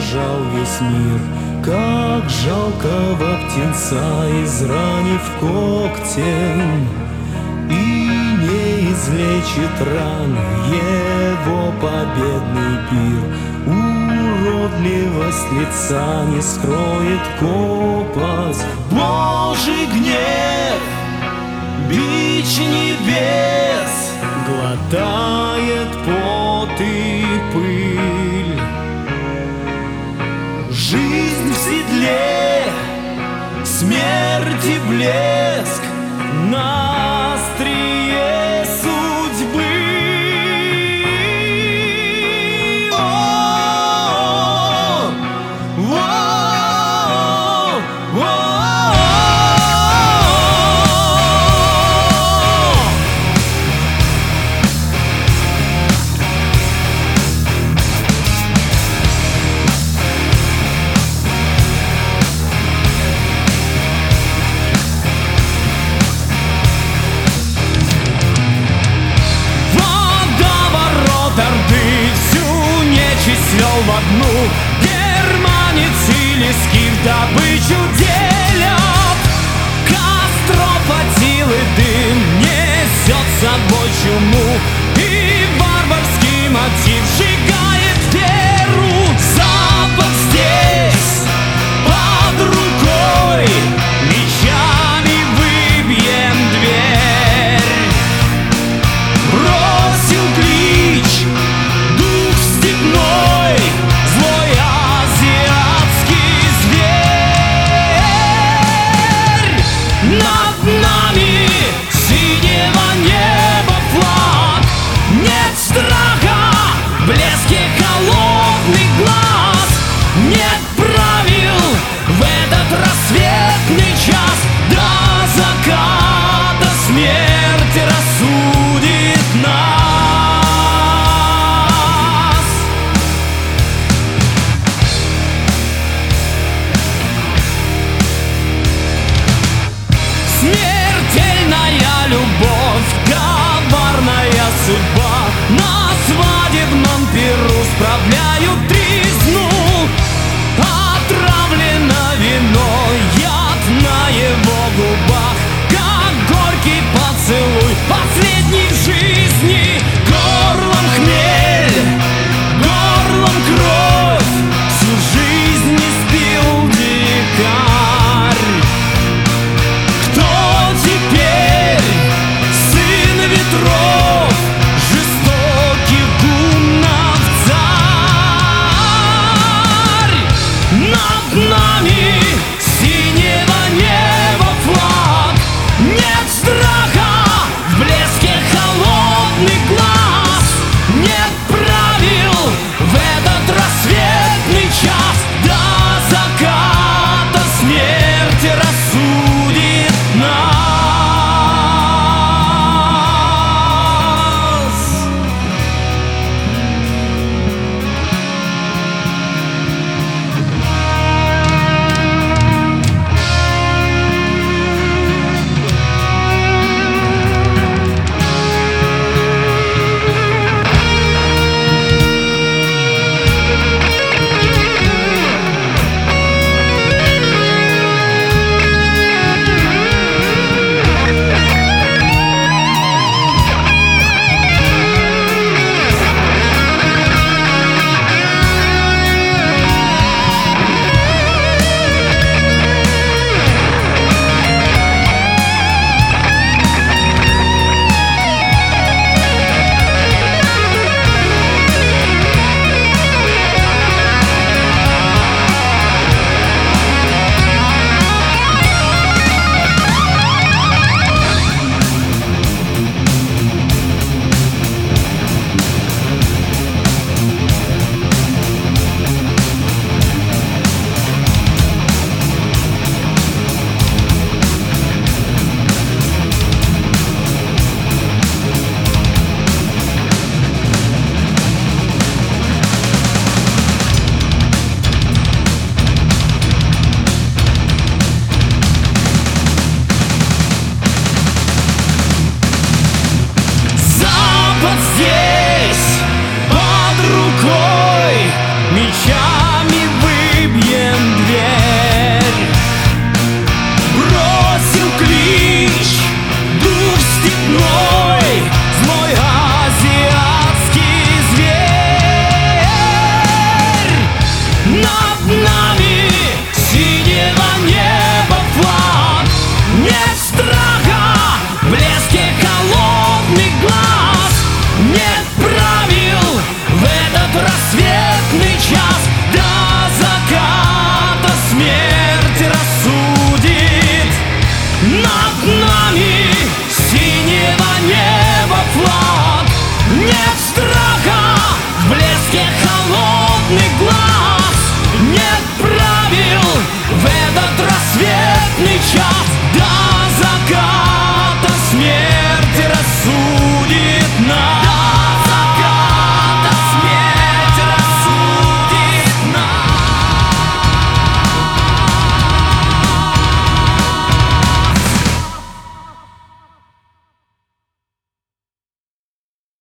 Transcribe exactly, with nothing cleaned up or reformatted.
дрожал весь мир, как жалкого птенца, изранив когтем. И не излечит ран его победный пир, уродливость лица не скроет копоть. Божий гнев, бич небес, глотает пот и пыль. Жизнь в седле, смерти блеск на острие судьбы. О, о, о. Свел в одну, германец или скиф добычу делят. Костров отил и дым несет с собой чуму, и варварский мотив сжигает веру. Запад здесь, под рукой, мечами выбьем дверь. Бросил клич дух степной, злой азиатский зверь. Над нами синего неба флаг, нет страха в блеске холодных глаз, нет правил в этот рассветный час. До заката смерть рассудит нас. Смертельная любовь, коварная судьба, на свадебном пиру справляют три